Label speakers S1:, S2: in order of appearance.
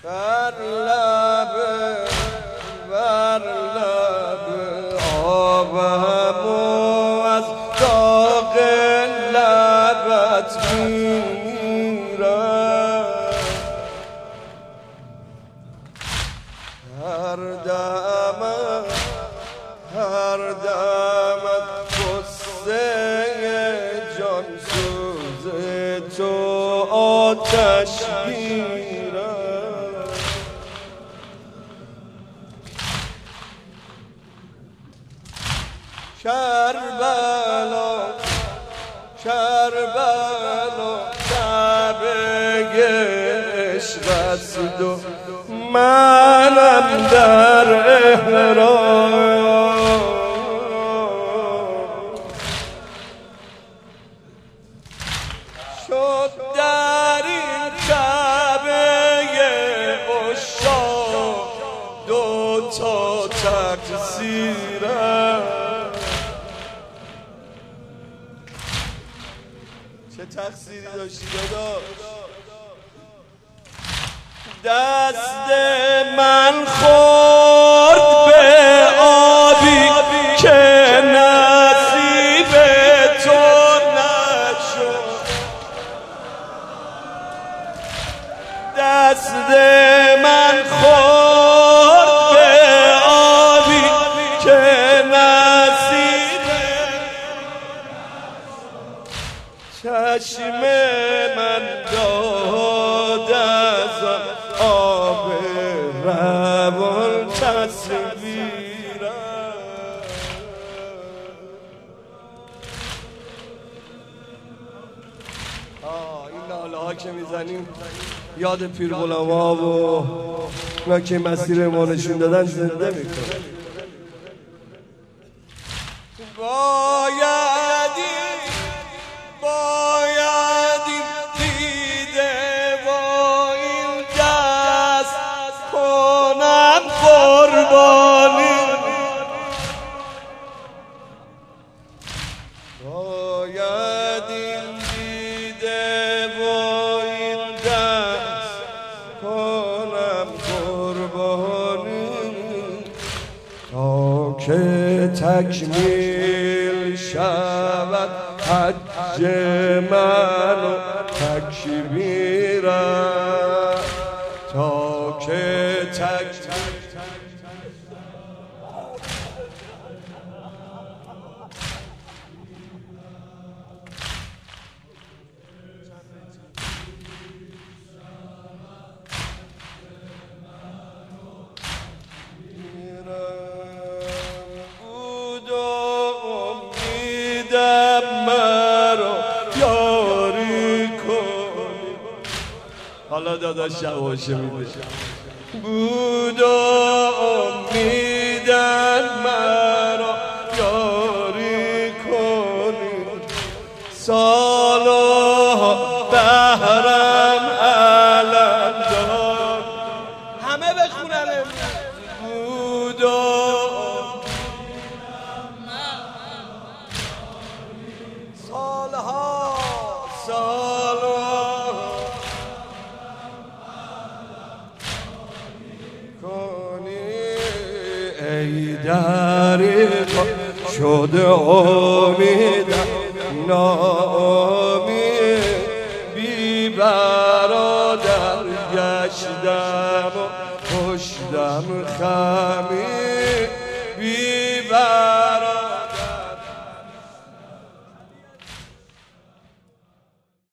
S1: بر لب آبم و از داغ لبت میرم. هر دمت قصه جان سوز تو آتش گیرم. کربلا شب عشقت و منم در احرام. شد در این کعبه عشاق دو تا تقصیرم. چه تقصیری داشتی داداش؟ دست من خورد به آبی که نصیب تو نشد. دست من خورد به آبی که نصیب چشم من داد از آب روان تصویرم. این ناله ها که میزنیم یاد پیر غلاما و اونا که مسیر ما نشون دادن زنده میکنه. باید این دیده و این دست کنم قربانی. باید این دیده و این دست کنم قربانی تا که تکمیل شود حج من و تکبیرم. تا که حالا داداش شواشه میده. بود و امیدن مرا یاری کنی. سالها بهرم علم داد. همه بخونن. بود و سالها ای دریغا شده امیدم ناامید. بی برادر گشتم و پشتم خمید.